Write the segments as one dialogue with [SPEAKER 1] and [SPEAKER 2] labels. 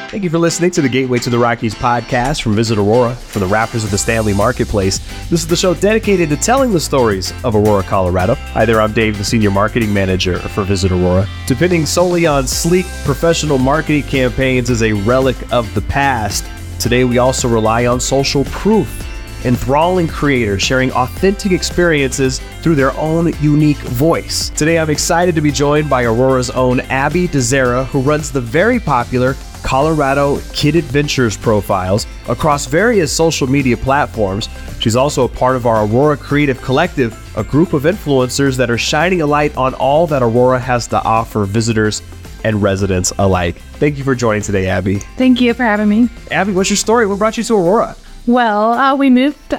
[SPEAKER 1] Thank you for listening to the Gateway to the Rockies podcast from Visit Aurora from the Raptors of the Stanley Marketplace. This is the show dedicated to telling the stories of Aurora, Colorado. Hi there, I'm Dave, the Senior Marketing Manager for Visit Aurora. Depending solely on sleek professional marketing campaigns is a relic of the past. Today, we also rely on social proof, enthralling creators sharing authentic experiences through their own unique voice. Today, I'm excited to be joined by Aurora's own Abby DeZera, who runs the very popular Colorado Kid Adventures profiles across various social media platforms. She's also a part of our Aurora Creative Collective, a group of influencers that are shining a light on all that Aurora has to offer visitors and residents alike. Thank you for joining today, Abby.
[SPEAKER 2] Thank you for having me.
[SPEAKER 1] Abby, what's your story? What brought you to Aurora?
[SPEAKER 2] Well, we moved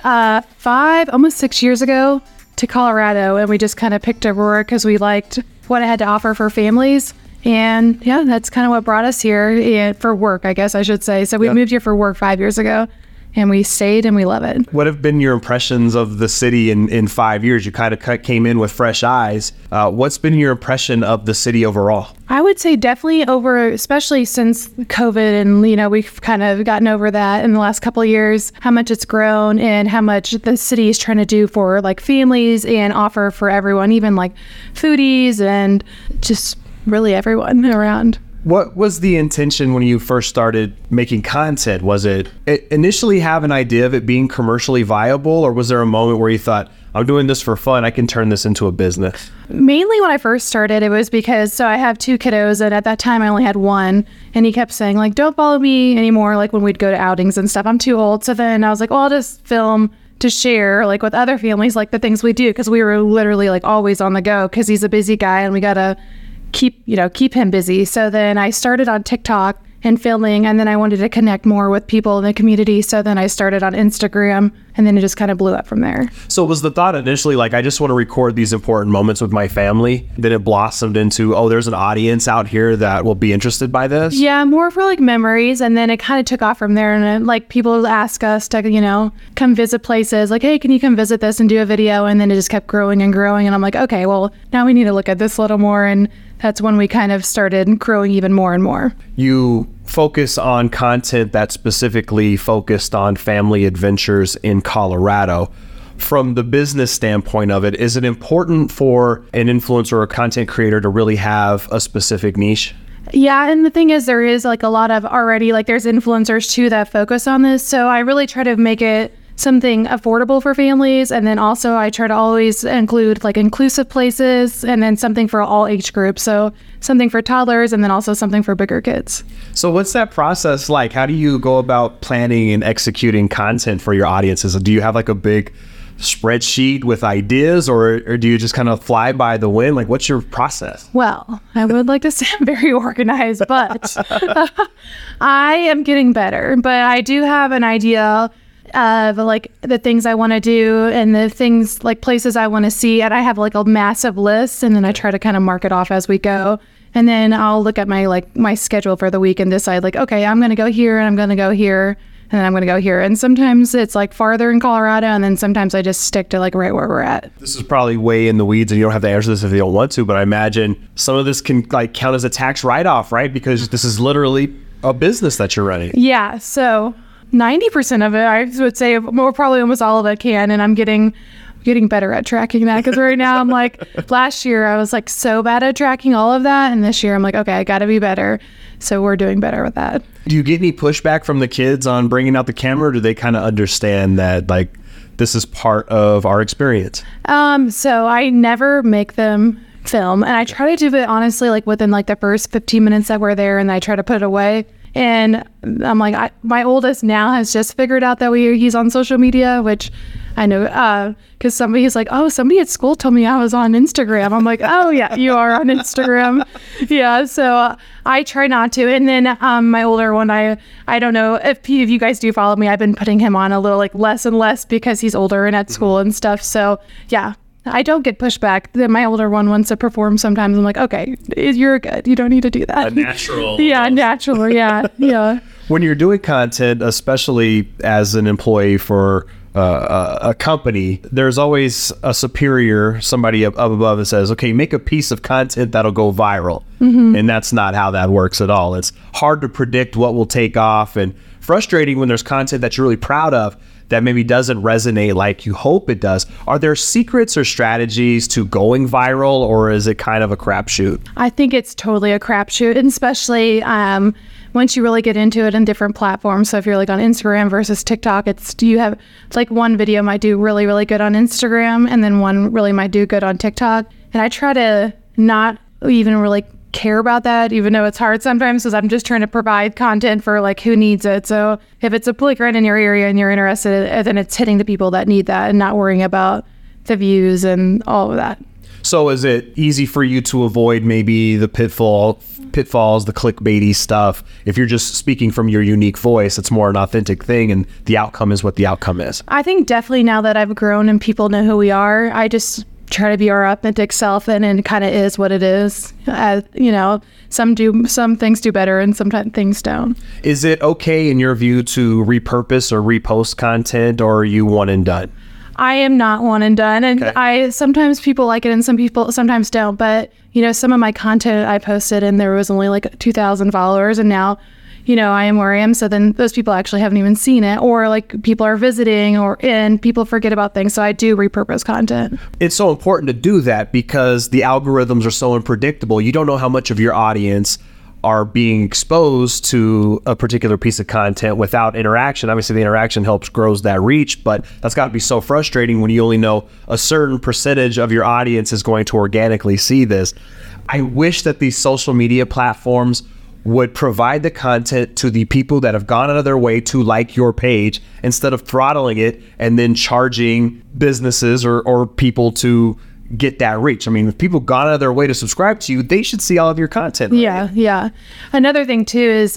[SPEAKER 2] almost 6 years ago to Colorado, and we just kind of picked Aurora because we liked what it had to offer for families. And yeah, that's kind of what brought us here, and for work, I guess I should say. So we moved here for work 5 years ago, and we stayed and we love it. What
[SPEAKER 1] have been your impressions of the city in 5 years? You kind of came in with fresh eyes. What's been your impression of the city overall?
[SPEAKER 2] I would say definitely especially since COVID, and we've kind of gotten over that in the last couple of years, how much it's grown and how much the city is trying to do for like families and offer for everyone, even like foodies and just really everyone around.
[SPEAKER 1] What was the intention when you first started making content? Was it initially have an idea of it being commercially viable, or was there a moment where you thought, I'm doing this for fun, I can turn this into a business?
[SPEAKER 2] Mainly when I first started, it was because, I have two kiddos, and at that time I only had one, and he kept saying like, don't follow me anymore, like when we'd go to outings and stuff, I'm too old. So then I was like, well, I'll just film to share like with other families, like the things we do, because we were literally like always on the go, because he's a busy guy and we gotta keep him busy. So then I started on TikTok and filming, and then I wanted to connect more with people in the community. So then I started on Instagram, and then it just kind of blew up from there.
[SPEAKER 1] So was the thought initially like, I just want to record these important moments with my family? Then it blossomed into, there's an audience out here that will be interested by this?
[SPEAKER 2] Yeah, more for like memories. And then it kind of took off from there. And like people ask us to, come visit places like, hey, can you come visit this and do a video? And then it just kept growing and growing. And I'm like, okay, well, now we need to look at this a little more. And that's when we kind of started growing even more and more.
[SPEAKER 1] You focus on content that's specifically focused on family adventures in Colorado. From the business standpoint of it, is it important for an influencer or a content creator to really have a specific niche?
[SPEAKER 2] Yeah, and the thing is, there is like a lot of already, like there's influencers too that focus on this. So I really try to make it something affordable for families. And then also I try to always include like inclusive places, and then something for all age groups. So something for toddlers, and then also something for bigger kids.
[SPEAKER 1] So what's that process like? How do you go about planning and executing content for your audiences? Do you have like a big spreadsheet with ideas, or do you just kind of fly by the wind? Like, what's your process?
[SPEAKER 2] Well, I would like to say I'm very organized, but I am getting better. But I do have an idea of like the things I want to do and the things like places I want to see, and I have like a massive list, and then I try to kind of mark it off as we go. And then I'll look at my schedule for the week and decide like, okay, I'm going to go here, and I'm going to go here, and then I'm going to go here. And sometimes it's like farther in Colorado, and then sometimes I just stick to like right where we're at.
[SPEAKER 1] This is probably way in the weeds, and you don't have to answer this if you don't want to, but I imagine some of this can like count as a tax write-off, right? Because this is literally a business that you're running.
[SPEAKER 2] Yeah, so 90% of it, I would say, more probably almost all of it can, and I'm getting better at tracking that, because right now I'm like, last year I was like so bad at tracking all of that, and this year I'm like, okay, I got to be better. So we're doing better with that.
[SPEAKER 1] Do you get any pushback from the kids on bringing out the camera, or do they kind of understand that like this is part of our experience?
[SPEAKER 2] So I never make them film, and I try to do it honestly like within like the first 15 minutes that we're there, and I try to put it away. And I'm like, my oldest now has just figured out that he's on social media, which I know, because somebody's like, somebody at school told me I was on Instagram. I'm like, oh yeah, you are on Instagram. Yeah, so I try not to. And then my older one, I don't know if you guys do follow me, I've been putting him on a little like less and less because he's older and at school and stuff. So yeah, I don't get pushback. Then my older one wants to perform sometimes. I'm like, okay, you're good. You don't need to do that.
[SPEAKER 1] A natural.
[SPEAKER 2] Yeah, natural. Yeah, yeah.
[SPEAKER 1] When you're doing content, especially as an employee for a company, there's always a superior, somebody up above that says, okay, make a piece of content that'll go viral. And that's not how that works at all. It's hard to predict what will take off, and frustrating when there's content that you're really proud of that maybe doesn't resonate like you hope it does. Are there secrets or strategies to going viral, or is it kind of a crapshoot?
[SPEAKER 2] I think it's totally a crapshoot, and especially once you really get into it in different platforms. So if you're like on Instagram versus TikTok, it's like one video might do really, really good on Instagram, and then one really might do good on TikTok. And I try to not even really care about that, even though it's hard sometimes, because I'm just trying to provide content for like who needs it. So if it's a right in your area and you're interested, then it's hitting the people that need that and not worrying about the views and all of that.
[SPEAKER 1] So is it easy for you to avoid maybe the pitfalls, the clickbaity stuff? If you're just speaking from your unique voice, it's more an authentic thing, and the outcome is what the outcome is.
[SPEAKER 2] I think definitely now that I've grown and people know who we are, I just try to be our authentic self, and it kind of is what it is. Some things do better and sometimes things don't.
[SPEAKER 1] Is it okay in your view to repurpose or repost content, or are you one and done?
[SPEAKER 2] I am not one and done, and okay. Sometimes people like it and some people sometimes don't, but some of my content I posted and there was only like 2,000 followers, and now I am where I am. So then those people actually haven't even seen it, or like people are visiting, and people forget about things. So I do repurpose content.
[SPEAKER 1] It's so important to do that because the algorithms are so unpredictable. You don't know how much of your audience are being exposed to a particular piece of content without interaction. Obviously, the interaction grows that reach, but that's got to be so frustrating when you only know a certain percentage of your audience is going to organically see this. I wish that these social media platforms would provide the content to the people that have gone out of their way to like your page, instead of throttling it and then charging businesses or people to get that reach. I mean, if people gone out of their way to subscribe to you, they should see all of your content. Right?
[SPEAKER 2] Yeah. Another thing too is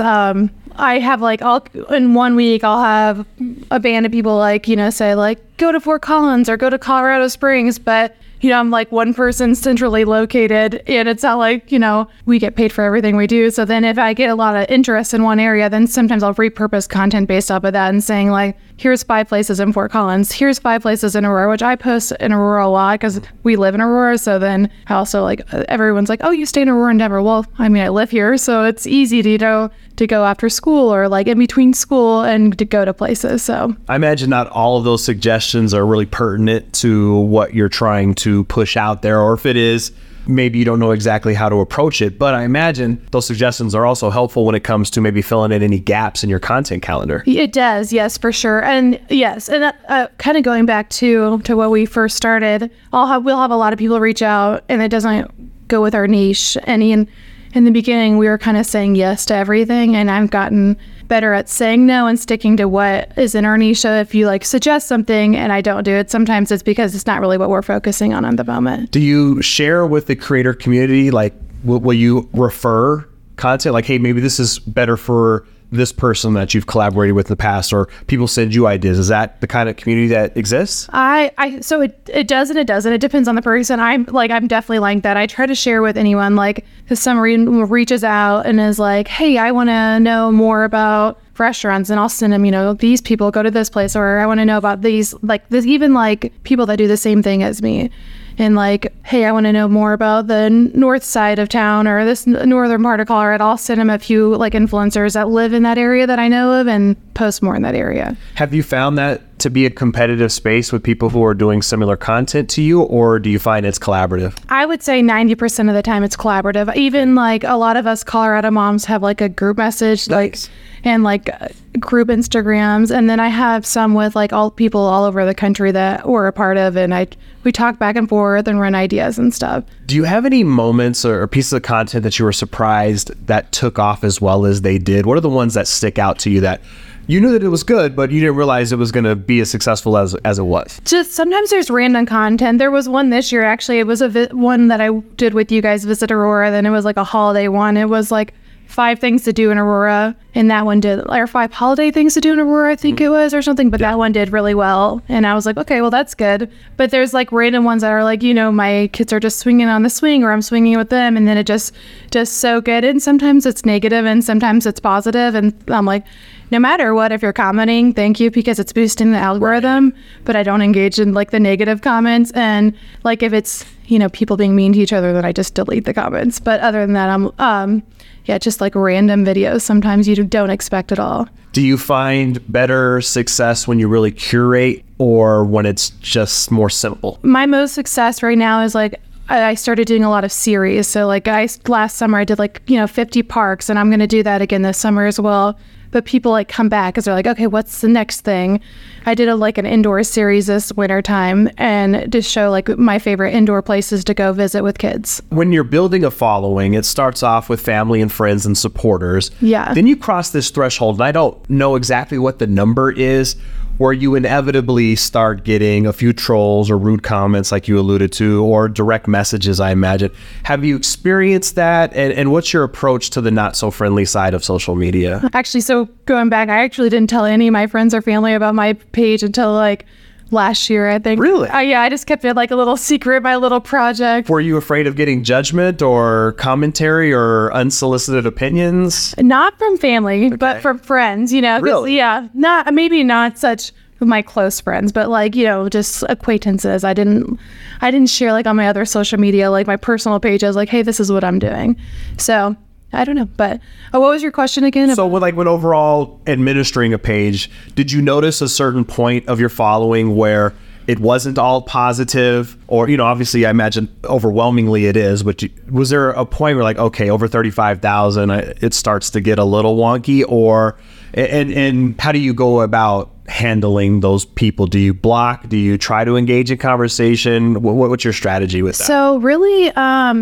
[SPEAKER 2] I have in 1 week I'll have a band of people say like go to Fort Collins or go to Colorado Springs, but I'm like one person centrally located, and it's not like, we get paid for everything we do. So then if I get a lot of interest in one area, then sometimes I'll repurpose content based off of that and saying like, here's 5 places in Fort Collins, here's 5 places in Aurora, which I post in Aurora a lot because we live in Aurora. So then I also everyone's like, oh, you stay in Aurora and Denver. Well, I mean, I live here, so it's easy to go after school or like in between school and to go to places. So
[SPEAKER 1] I imagine not all of those suggestions are really pertinent to what you're trying to push out there, or if it is, maybe you don't know exactly how to approach it. But I imagine those suggestions are also helpful when it comes to maybe filling in any gaps in your content calendar.
[SPEAKER 2] It does, yes, for sure. And yes, and kind of going back to what we first started, we'll have a lot of people reach out and it doesn't go with our niche. And in the beginning, we were kind of saying yes to everything, and I've gotten better at saying no and sticking to what is in our niche. So if you suggest something and I don't do it, sometimes it's because it's not really what we're focusing on the moment.
[SPEAKER 1] Do you share with the creator community, will you refer content like, hey, maybe this is better for this person that you've collaborated with in the past, or people send you ideas? Is that the kind of community that exists?
[SPEAKER 2] So it does and it doesn't. It depends on the person. I'm definitely like that. I try to share with anyone, if someone reaches out and is like, hey, I want to know more about restaurants, and I'll send them, these people go to this place, or I want to know about these, even people that do the same thing as me. And hey, I want to know more about the north side of town or this northern part of Colorado. I'll send them a few influencers that live in that area that I know of and post more in that area. Have
[SPEAKER 1] you found that to be a competitive space with people who are doing similar content to you, or do you find it's collaborative?
[SPEAKER 2] I would say 90% of the time it's collaborative. Even a lot of us Colorado moms have a group message,
[SPEAKER 1] nice.
[SPEAKER 2] And group Instagrams, and then I have some with all people all over the country that we're a part of, and we talk back and forth and run ideas and stuff.
[SPEAKER 1] Do you have any moments or pieces of content that you were surprised that took off as well as they did? What are the ones that stick out to you that you knew that it was good, but you didn't realize it was going to be as successful as it was?
[SPEAKER 2] Just sometimes there's random content. There was one this year, actually. It was one that I did with you guys, Visit Aurora. Then it was a holiday one. It was 5 things to do in Aurora, and that one did, or 5 holiday things to do in Aurora, I think it was, or something, but that one did really well, and I was like, okay, well, that's good. But there's random ones that are my kids are just swinging on the swing, or I'm swinging with them, and then it just so good, and sometimes it's negative, and sometimes it's positive, and I'm like, no matter what, if you're commenting, thank you, because it's boosting the algorithm, but I don't engage in like the negative comments. And like if it's, people being mean to each other, then I just delete the comments. But other than that, just like random videos sometimes you don't expect at all.
[SPEAKER 1] Do you find better success when you really curate or when it's just more simple?
[SPEAKER 2] My most success right now is like, I started doing a lot of series. So like last summer I did 50 parks, and I'm going to do that again this summer as well. But people like come back because they're like, okay, what's the next thing? I did an indoor series this winter time and to show like my favorite indoor places to go visit with kids.
[SPEAKER 1] When you're building a following, it starts off with family and friends and supporters.
[SPEAKER 2] Yeah.
[SPEAKER 1] Then you cross this threshold, and I don't know exactly what the number is, where you inevitably start getting a few trolls or rude comments like you alluded to, or direct messages, I imagine. Have you experienced that? And what's your approach to the not so friendly side of social media?
[SPEAKER 2] Actually, so going back, I actually didn't tell any of my friends or family about my page until last year, I think.
[SPEAKER 1] Really?
[SPEAKER 2] I just kept it like a little secret, my little project.
[SPEAKER 1] Were you afraid of getting judgment or commentary or unsolicited opinions?
[SPEAKER 2] Not from family, but from friends,
[SPEAKER 1] Really?
[SPEAKER 2] Yeah, maybe not such my close friends, but just acquaintances. I didn't share on my other social media, my personal pages, hey, this is what I'm doing. So I don't know, but what was your question again?
[SPEAKER 1] So when overall administering a page, did you notice a certain point of your following where it wasn't all positive? Or, obviously I imagine overwhelmingly it is, but was there a point where okay, over 35,000, it starts to get a little wonky? Or, and how do you go about handling those people? Do you block? Do you try to engage in conversation? What's your strategy with that?
[SPEAKER 2] So really,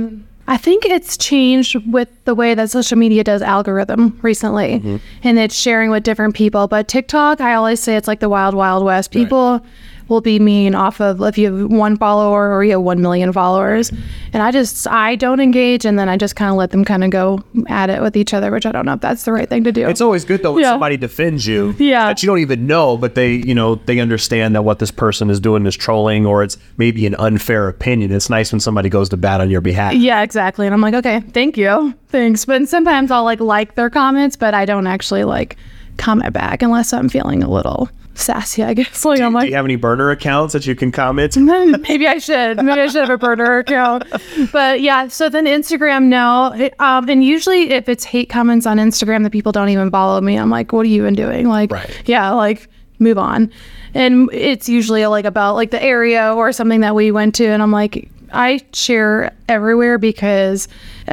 [SPEAKER 2] I think it's changed with the way that social media does algorithm recently, and it's sharing with different people. But TikTok, I always say it's like the wild, wild west. People will be mean off of if you have 1 follower or you have 1 million followers. And I don't engage, and then I just kind of let them kind of go at it with each other, which I don't know if that's the right thing to do.
[SPEAKER 1] It's always good though when somebody defends you that you don't even know, but they understand that what this person is doing is trolling, or it's maybe an unfair opinion. It's nice when somebody goes to bat on your behalf.
[SPEAKER 2] Yeah, exactly. And I'm like, okay, thank you. Thanks. But sometimes I'll like their comments, but I don't actually comment back unless I'm feeling a little sassy, I guess.
[SPEAKER 1] Do you have any burner accounts that you can comment?
[SPEAKER 2] Maybe I should. Maybe I should have a burner account. But yeah, so then Instagram, no. And usually if it's hate comments on Instagram that people don't even follow me, I'm like, what are you even doing? Move on. And it's usually about the area or something that we went to, and I'm like, I share everywhere because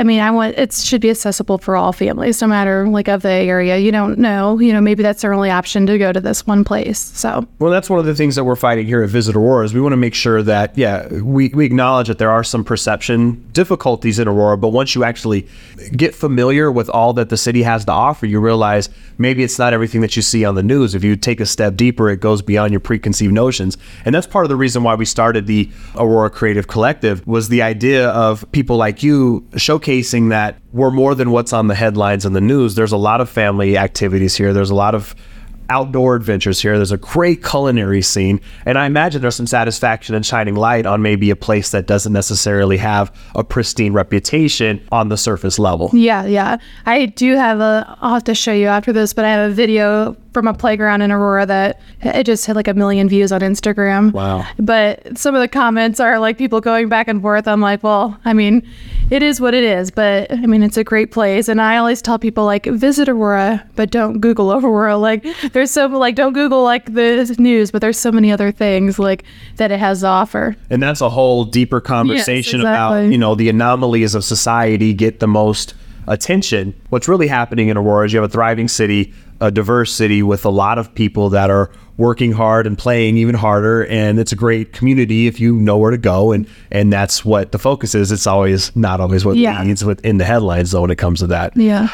[SPEAKER 2] it should be accessible for all families, no matter of the area. You don't know, maybe that's their only option to go to this one place. So,
[SPEAKER 1] well, that's one of the things that we're fighting here at Visit Aurora is we want to make sure that, we acknowledge that there are some perception difficulties in Aurora, but once you actually get familiar with all that the city has to offer, you realize maybe it's not everything that you see on the news. If you take a step deeper, it goes beyond your preconceived notions. And that's part of the reason why we started the Aurora Creative Collective, was the idea of people like you showcasing that we're more than what's on the headlines and the news. There's a lot of family activities here. There's a lot of outdoor adventures here. There's a great culinary scene. And I imagine there's some satisfaction in shining light on maybe a place that doesn't necessarily have a pristine reputation on the surface level.
[SPEAKER 2] Yeah. I do have I'll have to show you after this, but I have a video from a playground in Aurora that it just hit 1 million views on Instagram.
[SPEAKER 1] Wow.
[SPEAKER 2] But some of the comments are people going back and forth. I'm like, well, it is what it is, but it's a great place. And I always tell people visit Aurora, but don't Google Aurora. There's so don't Google the news, but there's so many other things that it has to offer.
[SPEAKER 1] And that's a whole deeper conversation about, the anomalies of society get the most attention. What's really happening in Aurora is you have a thriving city, a diverse city with a lot of people that are working hard and playing even harder, and it's a great community if you know where to go, and that's what the focus is. It's not always what leads in the headlines though when it comes to that.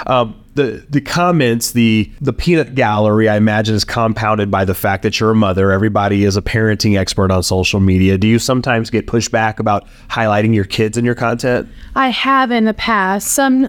[SPEAKER 1] The comments, the peanut gallery, I imagine, is compounded by the fact that you're a mother. Everybody is a parenting expert on social media. Do you sometimes get pushback about highlighting your kids in your content?
[SPEAKER 2] I have in the past. Some,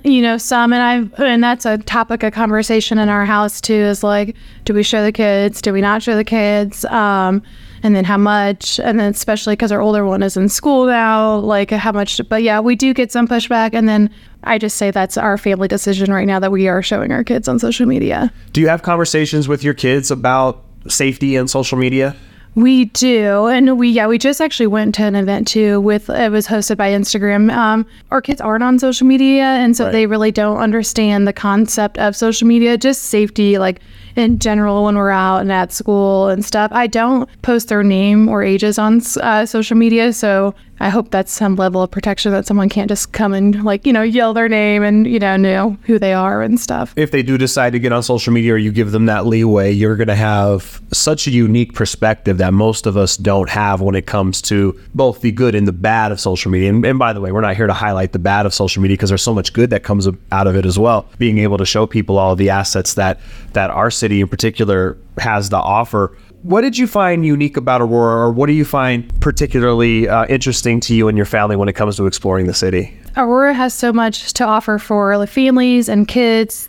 [SPEAKER 2] and that's a topic of conversation in our house too, is do we show the kids? Do we not show the kids? and then how much, and then especially because our older one is in school now, like how much. But yeah, we do get some pushback, and then I just say that's our family decision right now that we are showing our kids on social media.
[SPEAKER 1] Do you have conversations with your kids about safety and social media?
[SPEAKER 2] We do, and we just actually went to an event too. It was hosted by Instagram. Our kids aren't on social media, and so they really don't understand the concept of social media, just safety, like in general when we're out and at school and stuff. I don't post their name or ages on social media, so I hope that's some level of protection that someone can't just come and yell their name and know who they are and stuff.
[SPEAKER 1] If they do decide to get on social media or you give them that leeway, you're going to have such a unique perspective that most of us don't have when it comes to both the good and the bad of social media. And by the way, we're not here to highlight the bad of social media because there's so much good that comes out of it as well. Being able to show people all of the assets that our city in particular has to offer. What did you find unique about Aurora, or what do you find particularly interesting to you and your family when it comes to exploring the city?
[SPEAKER 2] Aurora has so much to offer for families and kids.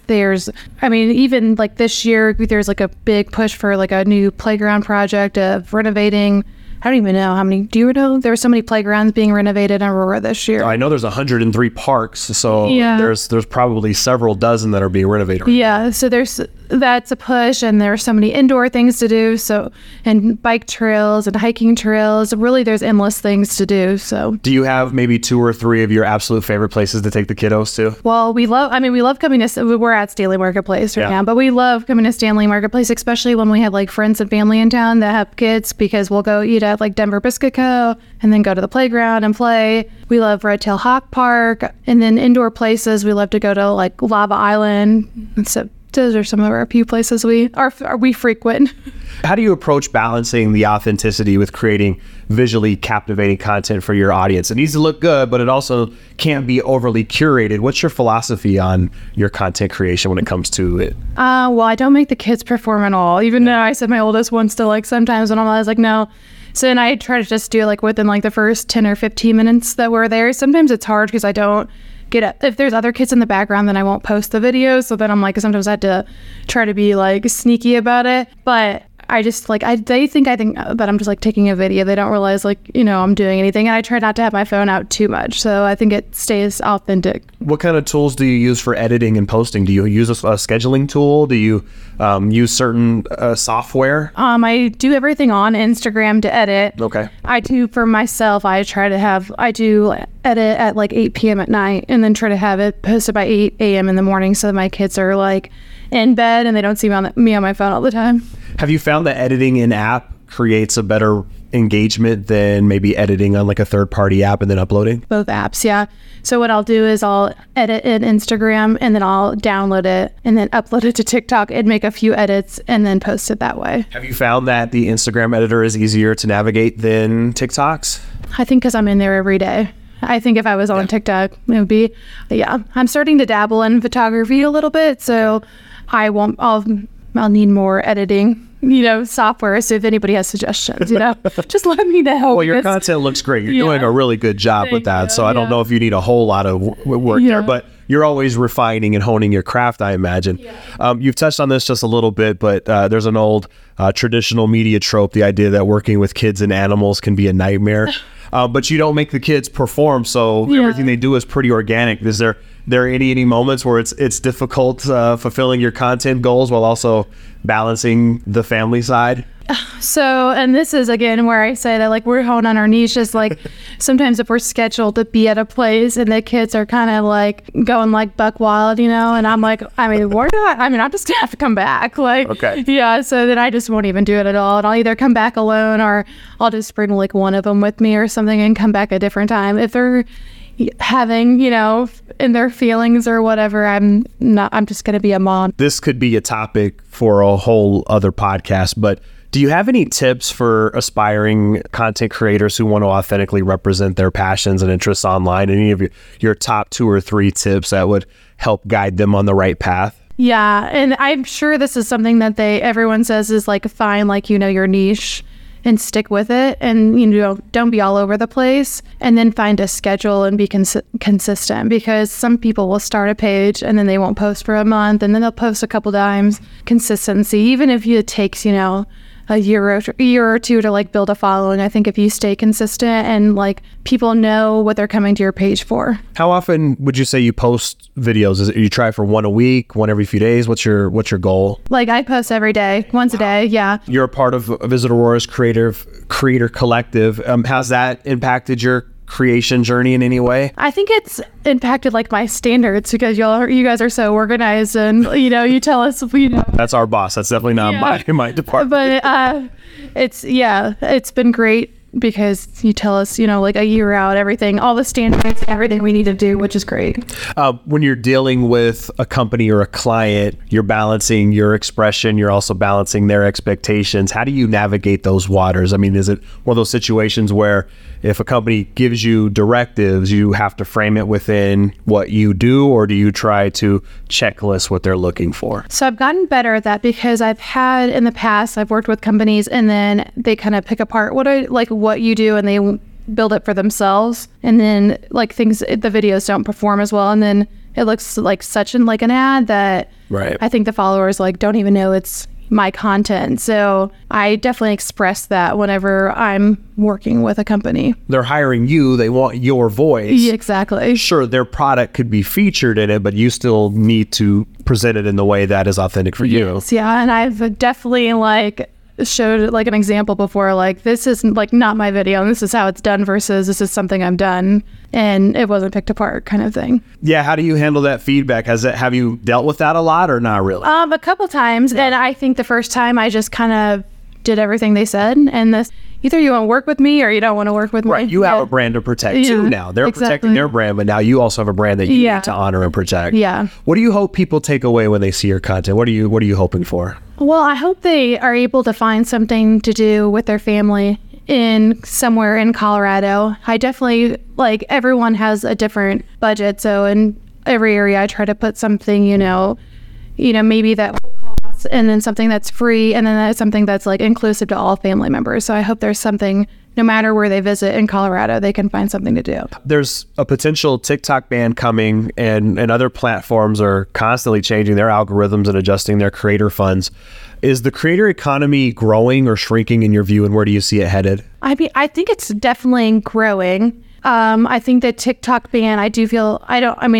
[SPEAKER 2] Even like this year, there's like a big push for like a new playground project of renovating. I don't even know how many. Do you know? There were so many playgrounds being renovated in Aurora this year.
[SPEAKER 1] I know there's 103 parks, so there's probably several dozen that are being renovated.
[SPEAKER 2] Yeah, so that's a push, and there are so many indoor things to do. So, and bike trails and hiking trails. Really, there's endless things to do. So,
[SPEAKER 1] do you have maybe 2 or 3 of your absolute favorite places to take the kiddos to?
[SPEAKER 2] Well, we love coming to. We're at Stanley Marketplace right now, but we love coming to Stanley Marketplace, especially when we have like friends and family in town that have kids, because we'll go eat at like Denver Biscuit Co. and then go to the playground and play. We love Red Tail Hawk Park, and then indoor places. We love to go to like Lava Island. And so those are some of our few places we frequent.
[SPEAKER 1] How do you approach balancing the authenticity with creating visually captivating content for your audience? It needs to look good, but it also can't be overly curated. What's your philosophy on your content creation when it comes to it?
[SPEAKER 2] Well, I don't make the kids perform at all. Even though I said my oldest wants to, like, sometimes when I was like, no. So then I try to just do like within like the first 10 or 15 minutes that we're there. Sometimes it's hard because I don't if there's other kids in the background, then I won't post the video. So then I'm like, sometimes I have to try to be like sneaky about it. But I just like, they think that I'm just like taking a video. They don't realize like, I'm doing anything. And I try not to have my phone out too much. So I think it stays authentic.
[SPEAKER 1] What kind of tools do you use for editing and posting? Do you use a scheduling tool? Do you use certain software?
[SPEAKER 2] I do everything on Instagram to edit.
[SPEAKER 1] Okay.
[SPEAKER 2] I do for myself. I do edit at like 8 p.m. at night and then try to have it posted by 8 a.m. in the morning so that my kids are like in bed and they don't see me on my phone all the time.
[SPEAKER 1] Have you found that editing in app creates a better engagement than maybe editing on like a third-party app and then uploading?
[SPEAKER 2] Both apps, yeah. So what I'll do is I'll edit in Instagram and then I'll download it and then upload it to TikTok and make a few edits and then post it that way.
[SPEAKER 1] Have you found that the Instagram editor is easier to navigate than TikTok's?
[SPEAKER 2] I think because I'm in there every day. I think if I was on TikTok, it would be, I'm starting to dabble in photography a little bit, so I'll need more editing, software. So if anybody has suggestions, just let me know.
[SPEAKER 1] Well, your content looks great. You're doing a really good job with that. So I don't know if you need a whole lot of work there, but you're always refining and honing your craft, I imagine. Yeah. You've touched on this just a little bit, but there's an old traditional media trope, the idea that working with kids and animals can be a nightmare. But you don't make the kids perform, so everything they do is pretty organic. Is there any moments where it's difficult fulfilling your content goals while also balancing the family side?
[SPEAKER 2] So, and this is again where I say that like we're honing on our niches. Like sometimes if we're scheduled to be at a place and the kids are kind of like going like buck wild, and I'm like, we're not. I'm just gonna have to come back. Like,
[SPEAKER 1] okay,
[SPEAKER 2] yeah. So then I just won't even do it at all, and I'll either come back alone or I'll just bring like one of them with me or something and come back a different time if they're having, in their feelings or whatever. I'm just going to be a mom.
[SPEAKER 1] This could be a topic for a whole other podcast, but do you have any tips for aspiring content creators who want to authentically represent their passions and interests online? Any of your top 2 or 3 tips that would help guide them on the right path?
[SPEAKER 2] Yeah. And I'm sure this is something that everyone says is like, find like, your niche and stick with it, and don't be all over the place, and then find a schedule and be consistent, because some people will start a page and then they won't post for a month and then they'll post a couple times. Consistency, even if it takes a year or two to like build a following. I think if you stay consistent and like people know what they're coming to your page for.
[SPEAKER 1] How often would you say you post videos? Is it you try for one a week, one every few days? What's your goal?
[SPEAKER 2] Like I post every day, once a day. Yeah.
[SPEAKER 1] You're a part of Visit Aurora's creator collective. Has that impacted your creation journey in any way?
[SPEAKER 2] I think it's impacted like my standards because you guys are so organized and you tell us
[SPEAKER 1] That's our boss. That's definitely not my department.
[SPEAKER 2] But it's been great because you tell us like a year out everything, all the standards, everything we need to do, which is great.
[SPEAKER 1] When you're dealing with a company or a client, you're balancing your expression, you're also balancing their expectations. How do you navigate those waters? I mean, is it one of those situations where if a company gives you directives, you have to frame it within what you do, or do you try to checklist what they're looking for?
[SPEAKER 2] So I've gotten better at that because I've had in the past, I've worked with companies and then they kind of pick apart what you do and they build it for themselves. And then like the videos don't perform as well. And then it looks like such an ad that I think the followers don't even know it's my content. So I definitely express that whenever I'm working with a company.
[SPEAKER 1] They're hiring you, they want your voice.
[SPEAKER 2] Yeah, exactly.
[SPEAKER 1] Sure, their product could be featured in it, but you still need to present it in the way that is authentic for you.
[SPEAKER 2] Yes, yeah, and I've definitely showed an example before, this is not my video and this is how it's done versus this is something I've done and it wasn't picked apart kind of thing.
[SPEAKER 1] Yeah, how do you handle that feedback? Have you dealt with that a lot or not really?
[SPEAKER 2] A couple times, and I think the first time I just kind of did everything they said, and either you want to work with me or you don't want to work with me.
[SPEAKER 1] Right, you have a brand to protect too now. They're protecting their brand, but now you also have a brand that you need to honor and protect.
[SPEAKER 2] Yeah.
[SPEAKER 1] What do you hope people take away when they see your content? What are you hoping for?
[SPEAKER 2] Well, I hope they are able to find something to do with their family somewhere in Colorado. I definitely, everyone has a different budget, so in every area I try to put something, maybe that will cost, and then something that's free, and then that's something that's inclusive to all family members. So I hope there's something, no matter where they visit in Colorado, they can find something to do.
[SPEAKER 1] There's a potential TikTok ban coming, and other platforms are constantly changing their algorithms and adjusting their creator funds. Is the creator economy growing or shrinking in your view, and where do you see it headed?
[SPEAKER 2] I think it's definitely growing. I think that TikTok ban, I feel like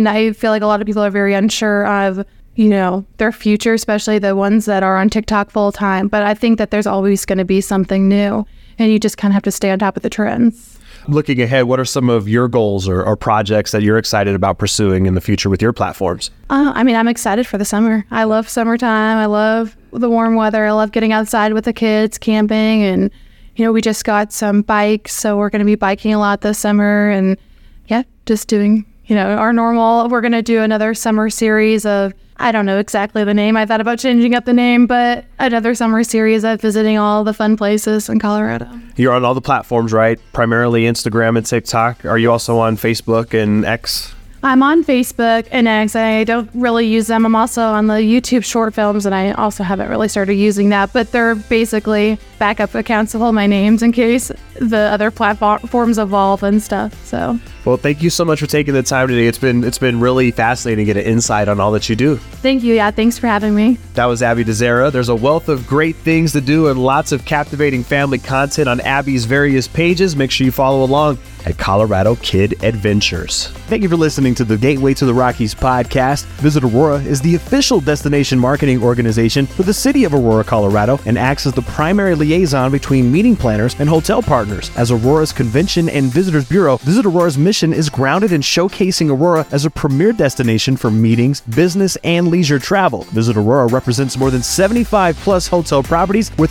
[SPEAKER 2] a lot of people are very unsure of their future, especially the ones that are on TikTok full time. But I think that there's always going to be something new, and you just kind of have to stay on top of the trends.
[SPEAKER 1] Looking ahead, what are some of your goals or projects that you're excited about pursuing in the future with your platforms?
[SPEAKER 2] I'm excited for the summer. I love summertime. I love the warm weather. I love getting outside with the kids, camping, and we just got some bikes, so we're going to be biking a lot this summer, and just doing our normal. We're going to do another summer series of, I don't know exactly the name. I thought about changing up the name, but another summer series of visiting all the fun places in Colorado.
[SPEAKER 1] You're on all the platforms, right? Primarily Instagram and TikTok. Are you also on Facebook and X?
[SPEAKER 2] I'm on Facebook and X. I don't really use them. I'm also on the YouTube short films, and I also haven't really started using that, but they're basically backup accounts to hold my names in case the other platforms evolve and stuff. So,
[SPEAKER 1] well, thank you so much for taking the time today. It's been really fascinating to get an insight on all that you do.
[SPEAKER 2] Thank you. Yeah, thanks for having me.
[SPEAKER 1] That was Abby DeZera. There's a wealth of great things to do and lots of captivating family content on Abby's various pages. Make sure you follow along at Colorado Kid Adventures. Thank you for listening to the Gateway to the Rockies podcast. Visit Aurora is the official destination marketing organization for the city of Aurora, Colorado, and acts as the primary liaison between meeting planners and hotel partners. As Aurora's Convention and Visitors Bureau, Visit Aurora's mission is grounded in showcasing Aurora as a premier destination for meetings, business, and leisure travel. Visit Aurora represents more than 75 plus hotel properties with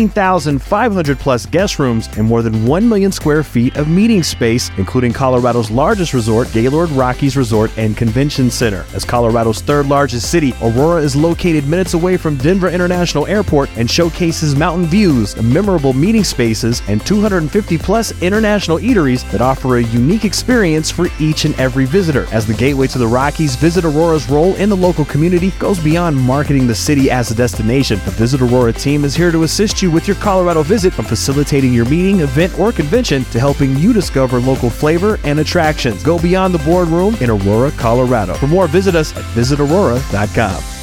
[SPEAKER 1] 13,500 plus guest rooms and more than 1 million square feet of meeting space, including Colorado's largest resort, Gaylord Rockies Resort and Convention Center. As Colorado's third largest city, Aurora is located minutes away from Denver International Airport and showcases mountain views, memorable meeting spaces, and 250 plus international eateries that offer a unique experience for each and every visitor. As the gateway to the Rockies, Visit Aurora's role in the local community goes beyond marketing the city as a destination. The Visit Aurora team is here to assist you with your Colorado visit, from facilitating your meeting, event, or convention to helping you discover local flavor and attractions. Go beyond the boardroom in Aurora, Colorado. For more, visit us at visitaurora.com.